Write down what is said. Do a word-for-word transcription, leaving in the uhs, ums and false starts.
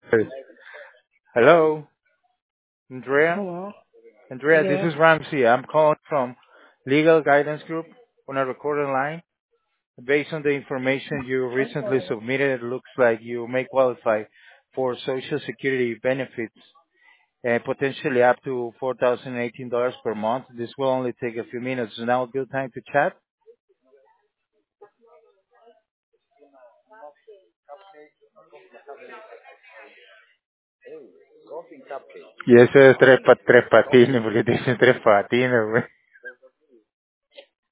Hello, Andrea. Hello. Andrea, this Yes. is Ramsey. I'm calling from Legal Guidance Group on a recorded line. Based on the information you recently submitted, it looks like you may qualify for Social Security benefits and potentially up to four thousand eighteen dollars per month. This will only take a few minutes. Is now a good time to chat? Y ese es tres, pa- tres patines, porque te dicen tres patines, güey.